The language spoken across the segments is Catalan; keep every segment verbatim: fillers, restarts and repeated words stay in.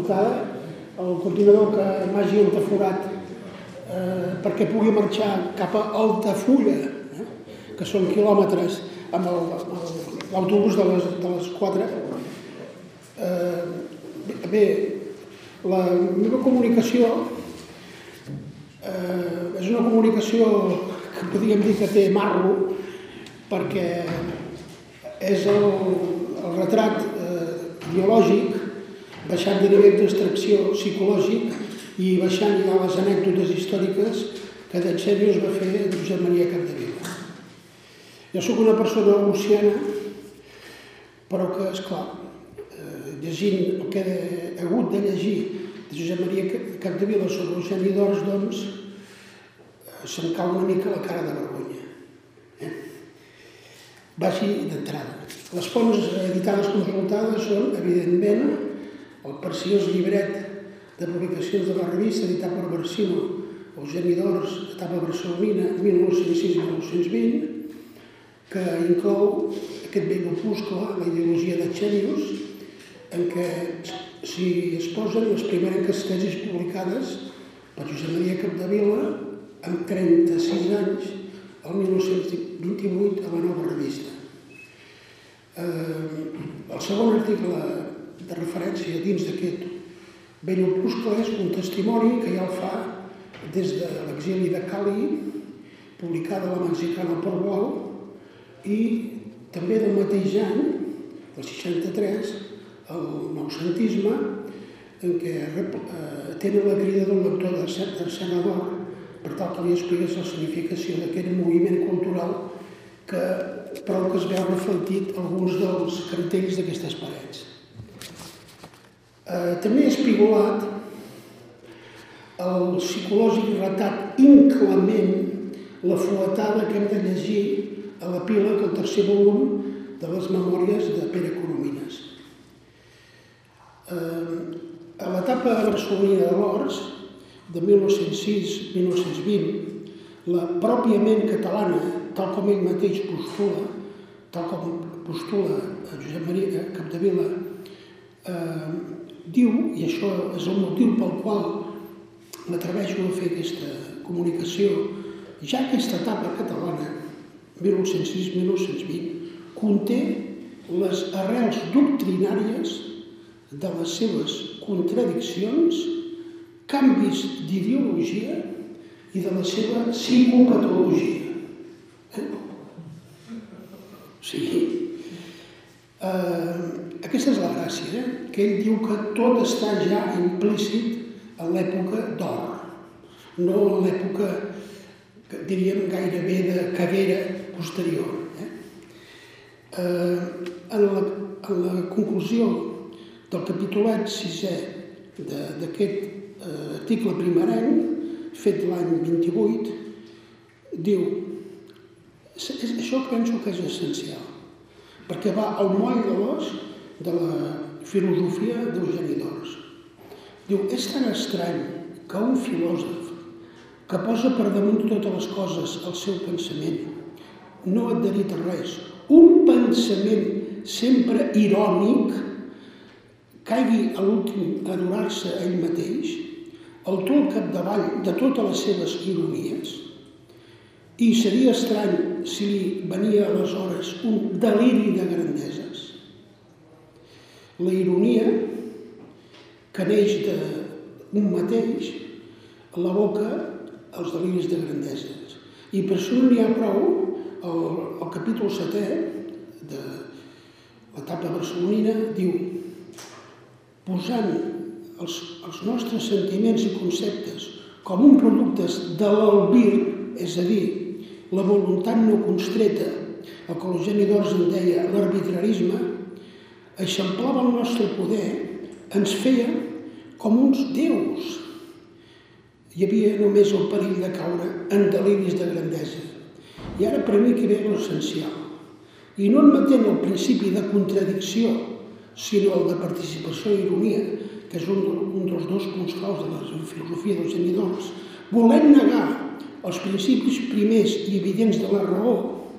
portada, el continuador que m'hagi entaforat eh, perquè pugui marxar cap a Altafulla, eh, que són quilòmetres amb l'autobús de, les, de les quatre. Eh, bé, la meva comunicació eh, és una comunicació que podríem dir que té marro, perquè és el, el retrat eh, ideològic, baixant de nivell d'extracció psicològic i baixant ja les anècdotes històriques que d'Etxenius va fer Josep Maria Capdevila. Jo soc una persona luciana, però que, esclar, eh, llegint el que he hagut de llegir de Josep Maria Capdevila sobre Eugeni d'Ors, doncs, eh, se'm cau una mica la cara de vergonya. Eh? Vagi d'entrada. Les fonts editades consultades són, evidentment, el preciós llibret de publicacions de la revista editat per Barsino, Eugeni d'Ors, etapa barcelonina, mil nou-cents sis a mil nou-cents vint, que inclou aquest vell opuscle, la ideologia d'Etxenius, en què s'hi exposen les primeres castesis publicades per Josep Maria Capdevila amb trenta-sis anys, el mil nou-cents vint-i-vuit, a la Nova Revista. El segon article de referència dins d'aquest vell opuscle és un testimoni que ja el fa des de l'exili de Cali, publicada a la mexicana Port Blau, i també del mateix any, del seixanta-tres, el noucentisme, en què tenen la crida d'un lector de senador per tal que li expliqués la significació d'aquest moviment cultural que prou que es veu reflectit alguns dels cartells d'aquestes parets. Eh, també he espigolat el psicològic retrat inclement la fuetada que hem de llegir a l'epíleg, el tercer volum de les memòries de Pere Coromines. Eh, a l'etapa barcelonina de l'Ors, de mil nou-cents sis a mil nou-cents vint, la pròpia ment catalana, tal com ell mateix postula, tal com postula Josep Maria Capdevila, eh, diu, i això és el motiu pel qual m'atreveixo a fer aquesta comunicació, ja aquesta etapa catalana, mil nou-cents sis a mil nou-cents vint, conté les arrels doctrinàries de les seves contradiccions, canvis d'ideologia i de la seva psicopatologia. Eh? O sigui, eh, aquesta és la gràcia, eh? Que ell diu que tot està ja implícit en l'època d'or, no en l'època, que diríem, gairebé de caguera posterior. Eh? Eh, en, la, en la conclusió del capitolet sisè d'aquest eh, article primerenc, fet l'any vint-i-vuit, diu, això penso que és essencial, perquè va al moll de l'os de la filosofia d'Eugeni d'Ors. Diu, és tan estrany que un filòsof que posa per damunt totes les coses el seu pensament, no adherit a res, un pensament sempre irònic, caigui a l'últim a adorar-se a ell mateix, el tu al capdavall de totes les seves ironies, i seria estrany si li venia aleshores un deliri de grandeses. La ironia, que neix d'un mateix, l'aboca als deliris de grandeses. I per això no n'hi ha prou, el, el capítol setè de l'etapa barcelonina diu, posant els, els nostres sentiments i conceptes com un producte de l'albir, és a dir, la voluntat no constreta, el que Eugeni d'Ors en deia l'arbitrarisme, eixamplava el nostre poder, ens feia com uns déus. Hi havia només el perill de caure en deliris de grandesa. I ara per mi que ve l'essencial. I no admetent el principi de contradicció, sinó el de participació i ironia, que és un, un dels dos punts claus de la filosofia d'Eugeni d'Ors, volent negar els principis primers i evidents de la raó,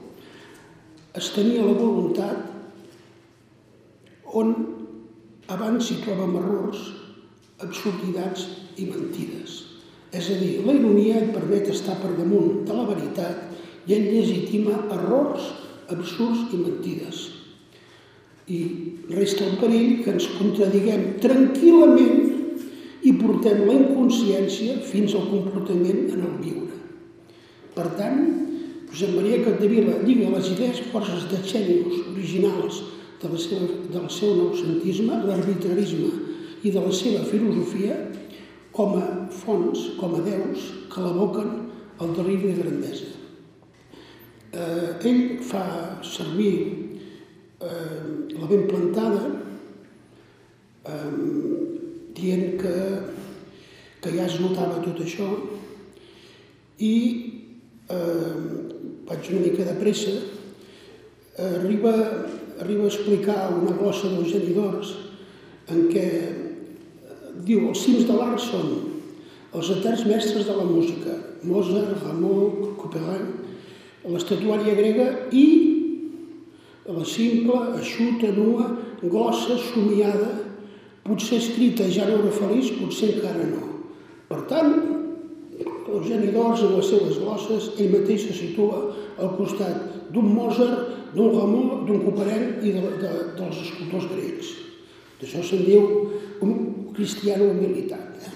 es tenia la voluntat on abans hi trobem errors, absurditats i mentides. És a dir, la ironia et permet estar per damunt de la veritat i en legitima errors absurds i mentides. I resta el perill que ens contradiguem tranquil·lament i portem la inconsciència fins al comportament en el viure. Per tant, Josep Maria Capdevila lliga les idees forces de gènius originals del seu noucentisme, l'arbitrarisme i de la seva filosofia com a fonts, com a déus que l'evoquen el deliri de grandesa. Ell fa servir la ben plantada dient que, que ja es notava tot això i eh, vaig una mica de pressa, arriba, arriba a explicar una glossa d'Eugeni d'Ors en què diu els cims de l'art són els eterns mestres de la música, Mozart, Rameau, Couperin, l'estatuària grega i la simple, eixuta, nua, glossa, somiada, potser escrita ja no era feliç, potser encara no. Per tant, Eugeni d'Ors, en les seves glosses, ell mateix se situa al costat d'un Mozart, d'un Rameau, d'un Couperin i de, de, dels escultors grecs. D'això se'n diu un cristiano humilitat.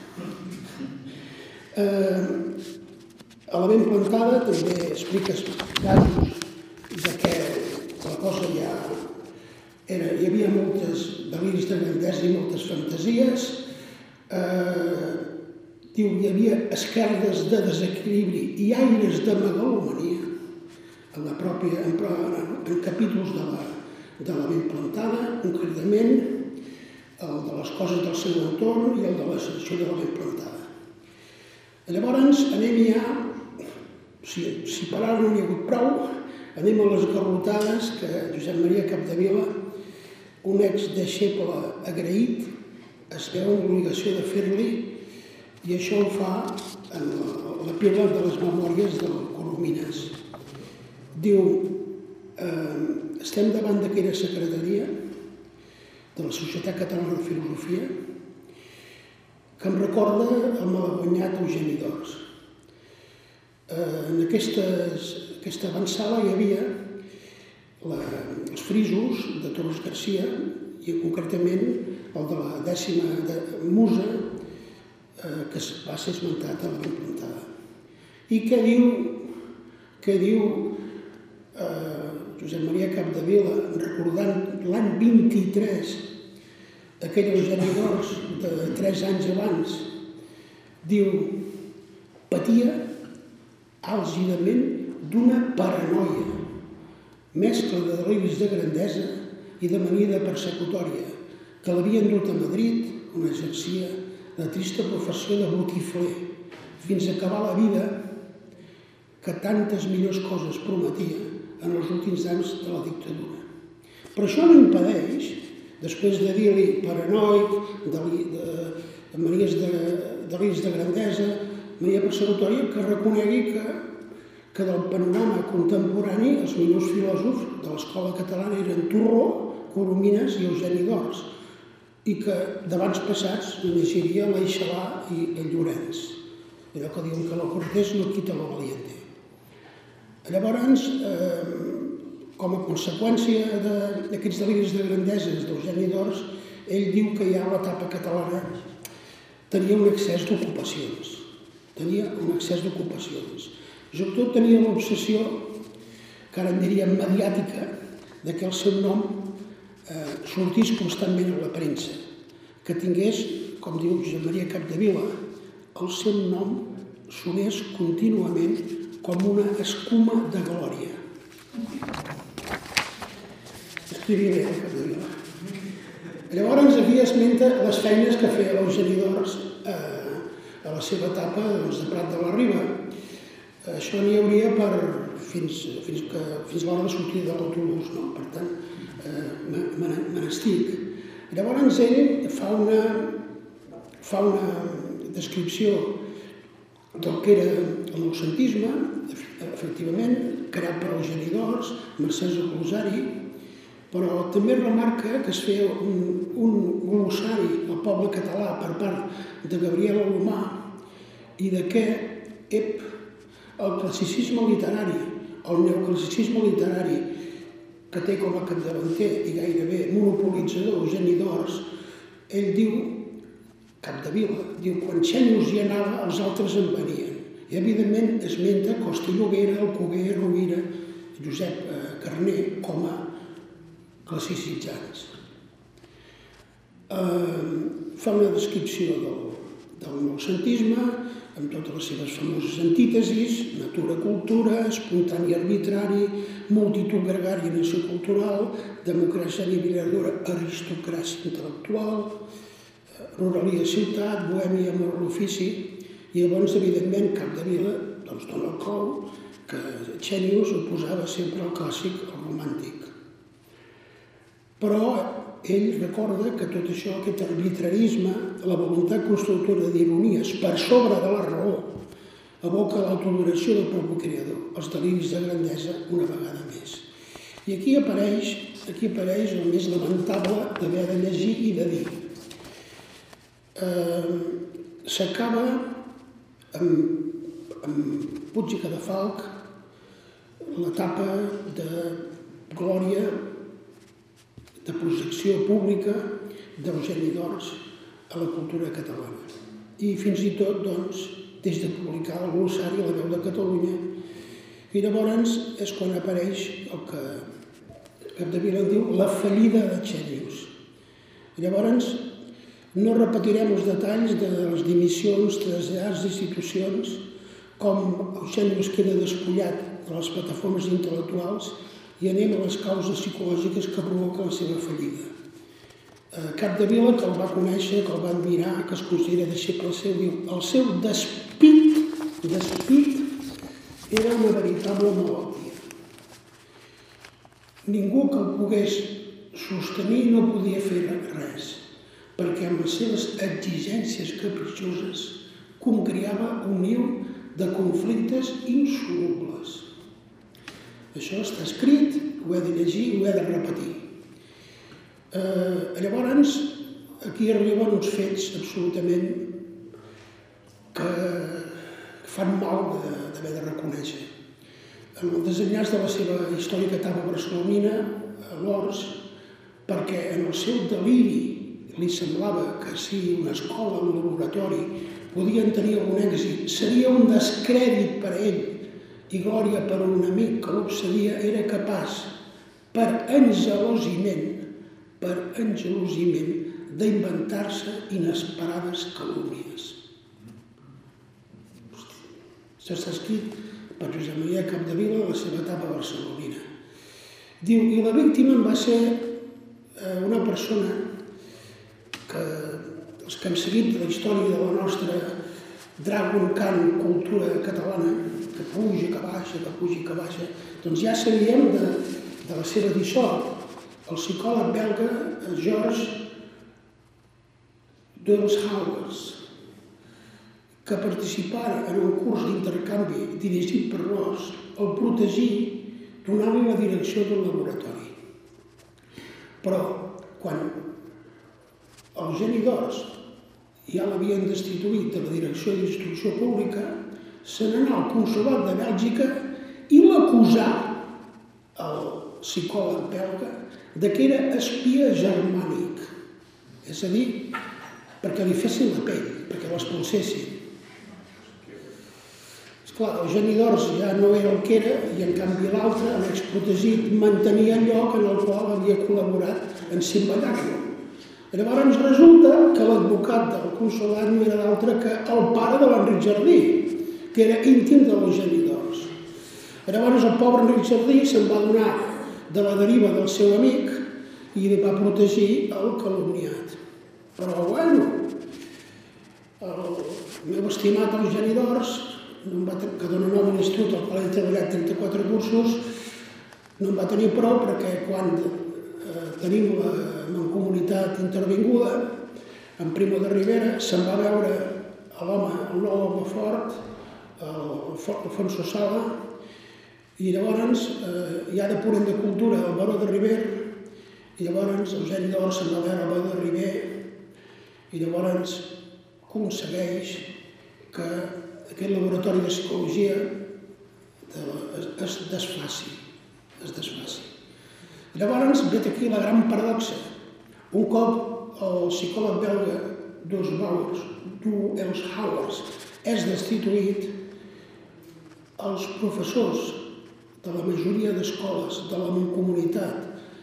Eh, a la ben plantada també expliques casos de que la cosa ja era, hi havia moltes deliris de grandesa i moltes fantasies, eh, diu, hi havia esquerdes de desequilibri i aires de megalomania en, la pròpia, en, en capítols de la, de la ben plantada, concretament el de les coses del seu entorn i el de la secció de la ben plantada. Llavors anem ja, si, si per ara no n'hi ha hagut prou, anem a les garrotades que Josep Maria Capdevila, un ex-deixeble agraït, es veu en l'obligació de fer-li i això ho fa en l'epíleg de les memòries del Coromines. Diu, eh, estem davant d'aquella secretaria de la Societat Catalana de Filosofia que em recorda el malaguanyat Eugeni d'Ors. En aquestes, aquesta avançada hi havia la, els frisos de Torres Garcia i concretament el de la dècima de musa eh, que va ser esmentat a la ben plantada. I què diu, què diu eh, Josep Maria Capdevila recordant l'any vint-i-tres aquell Eugeni d'Ors de tres anys abans, diu, patia àlgidament d'una paranoia, mescla de deliris de grandesa i de mania persecutòria, que l'havien dut a Madrid, on exercia la trista professió de botifler, fins a acabar la vida que tantes millors coses prometia en els últims anys de la dictadura. Però això no impedeix, després de dir-li paranoic, de, de, de manies de deliris de grandesa, mania persecutòria, que reconegui que, que del panorama contemporani els millors filòsofs de l'escola catalana eren Torró, Coromines i Eugeni d'Ors, i que d'abans passats només hi havia l'Aixelà i el Llorenç. Allò que diuen que lo cortés no quita lo valiente. Llavors, eh, com a conseqüència d'aquests deliris de grandeses d'Eugeni d'Ors, ell diu que ja l'etapa catalana tenia un excés d'ocupacions. Tenia un excés d'ocupacions. Sobretot tenia l'obsessió, que ara en diríem mediàtica, de que el seu nom eh, sortís constantment a la premsa, que tingués, com diu Josep Maria Capdevila, el seu nom sonés contínuament com una escuma de glòria. Escrivia bé el Capdevila. Llavors aquí esmenta les feines que feia l'Eugeni d'Ors eh, a la seva etapa doncs, de Prat de la Riba. Això n'hi hauria per, fins, fins, que, fins a l'hora de sortir de l'autobús, no? Per tant, eh, me n'estic. Llavors ell fa una, fa una descripció del que era el noucentisme, efectivament, creat per Eugeni d'Ors, Mercè Glossari, però també remarca que es feia un, un glossari al poble català per part de Gabriel Alomar i de què ep, el classicisme literari, el neoclassicisme literari que té com a capdavanter i gairebé monopolitzador Eugeni d'Ors, ell diu, Capdevila, diu, quan Xènius hi anava, els altres en venien. I, evidentment, esmenta Costa i Llobera, Alcover, Rovira, Josep Carner, com a classicitzants. Eh, fa una descripció del, del noucentisme, amb totes les seves famoses antítesis, natura-cultura, espontani arbitrari, multitud gregària i nació cultural, democràcia nivelladora, aristocràcia intel·lectual, ruralia ciutat, bohèmia amor l'ofici, i llavors, evidentment, Capdevila doncs, dona el clau que Xènius oposava sempre al clàssic, al romàntic. Però ell recorda que tot això, aquest arbitrarisme, la voluntat constructora d'ironies per sobre de la raó, evoca l'autoadoració del propi creador, els deliris de grandesa una vegada més. I aquí apareix, aquí apareix el més lamentable d'haver de llegir i de dir. Eh, S'acaba amb, amb Puig i Cadafalch l'etapa de glòria, de projecció pública d'Eugeni d'Ors a la cultura catalana. I fins i tot, doncs, des de publicar el glossari La veu de Catalunya. I llavors és quan apareix el que Capdevila diu la fallida de Xènius. Llavors, no repetirem els detalls de les dimissions, traslladats d'institucions, com Xènius queda despullat de les plataformes intel·lectuals i anem a les causes psicològiques que provoquen la seva fallida. Capdevila, que el va conèixer, que el va admirar, que es considera deixeble seu, diu el seu despit, despit era una veritable malaltia. Ningú que el pogués sostenir no podia fer res, perquè amb les seves exigències capritxoses congriava un niu de conflictes insolubles. Això està escrit, ho he de llegir i ho he de repetir. Eh, llavors, aquí arriben uns fets absolutament que fan mal d'haver de reconèixer. En el desenllaç de la seva històrica etapa barcelonina, l'Ors, perquè en el seu deliri li semblava que si una escola, un laboratori, podien tenir algun èxit, seria un descrèdit per a ell i glòria per a un amic que l'obsedia, era capaç, per angelosiment, per angelosiment, d'inventar-se inesperades calúmnies. Això està escrit per Josep Maria Capdevila a la seva etapa barcelonina. Diu, i la víctima va ser una persona que els que hem seguit la història de la nostra Dragon Khan cultura catalana, que puja, que baixa, que puja i que baixa, doncs ja sabíem de, de la seva dissort. El psicòleg belga Georges Delshauers, que participara en un curs d'intercanvi dirigit per l'Ors, el protegí donant-li la direcció del laboratori. Però quan Eugeni d'Ors ja l'havien destituït de la direcció d'instrucció pública, se n'anà al consolat de Bèlgica i l'acusà el psicòleg belga de que era espia germànic. És a dir, perquè li fessin la pell, perquè l'expulsessin. Esclar, Eugeni d'Ors ja no era el que era i en canvi l'altre, l'exprotegit, mantenia el lloc en el qual havia col·laborat en cimbellar-lo. Llavors resulta que l'advocat del consolat no era d'altre que el pare de l'Enric Jardí, que era íntim de l'Eugeni d'Ors. Llavors el pobre Enric Jardí se'n va donar de la deriva del seu amic i li va protegir el calumniat. Però, bueno, el meu estimat Eugeni d'Ors, que dona nom a l'institut al qual he treballat trenta-quatre cursos, no en va tenir prou perquè quan tenim la mancomunitat intervinguda, en Primo de Rivera, se'n va veure l'home, el nou home fort, Alfonso Sala, i llavors, ja de Ponent de Cultura, el baró de Rivera, I llavors Eugeni d'Ors se'n va veure a Bau de Riber i llavors aconsegueix que aquest laboratori de psicologia es desfaci. Es desfaci. Llavors ve aquí la gran paradoxa. Un cop el psicòleg belga Dos Bauers, Du Elshauers, és destituït, els professors de la majoria d'escoles de la Mancomunitat,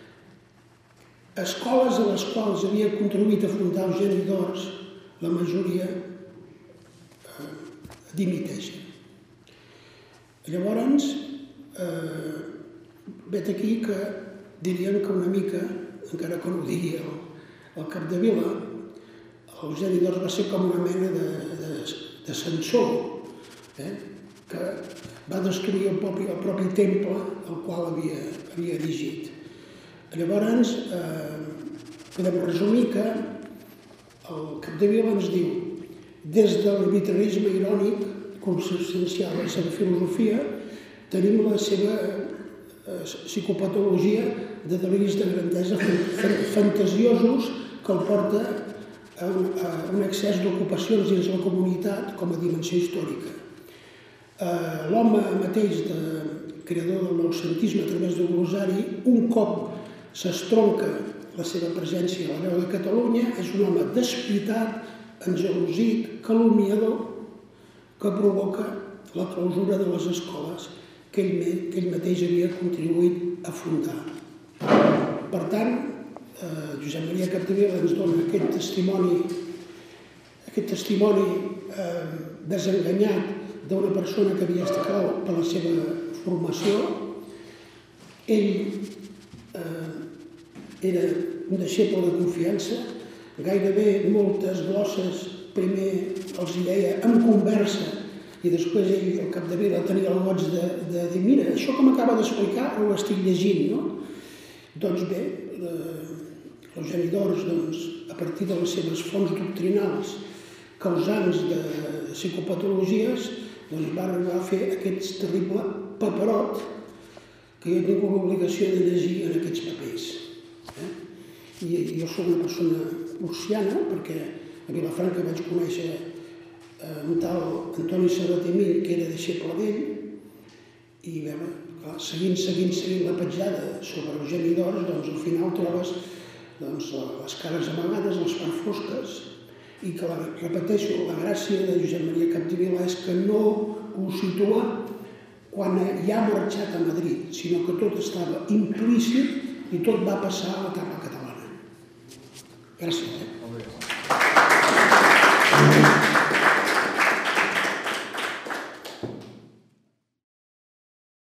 escoles a les quals havia contribuït a fundar Eugeni d'Ors, la majoria eh, dimiteixen. Llavors, eh, vet aquí que diríem que una mica, encara que no ho digui el, el Capdevila, Eugeni d'Ors va ser com una mena de, de, de censor, eh, que va destruir el propi, el propi temple al qual havia, havia erigit. Llavors, eh, podem resumir que el Capdevila ens diu, des de l'arbitrarisme irònic, consubstancial a la seva filosofia, tenim la seva eh, psicopatologia de deliris de grandesa fantasiosos que el porta a un, a un excés d'ocupacions dins la comunitat com a dimensió històrica. Eh, L'home mateix, de, creador del noucentisme a través del glosari, un cop s'estronca la seva presència a l'arreu de Catalunya, és un home despitat, engelosit, calumniador, que provoca la clausura de les escoles que ell, que ell mateix havia contribuït a fundar. Per tant, eh, Josep Maria Capdevila ens dona aquest testimoni, aquest testimoni eh, desenganyat d'una persona que havia estat clau per la seva formació. Ell eh, era un deixeble de confiança, gairebé moltes glosses primer els hi deia en conversa i després ell, el Capdevila, tenia el goig de, de dir mira, això que m'acaba d'explicar ho estic llegint, no? Doncs bé, l'Eugeni d'Ors, doncs, a partir de les seves fonts doctrinals causants de psicopatologies, doncs va arribar a fer aquest terrible paperot que jo he tingut l'obligació de llegir en aquests papers. Eh? I jo soc una persona ursiana, perquè a Vilafranca vaig conèixer eh, un tal Antoni Sabater Mill, que era deixeble d'ell, i veure, clar, seguint, seguint, seguint la petjada sobre Eugeni d'Ors, doncs al final trobes doncs, les cares amagades, les parts fosques, i que, la, repeteixo, la gràcia de Josep Maria Capdevila és que no ho situa quan ja ha marxat a Madrid, sinó que tot estava implícit i tot va passar a l'etapa catalana. Gràcies. Eh?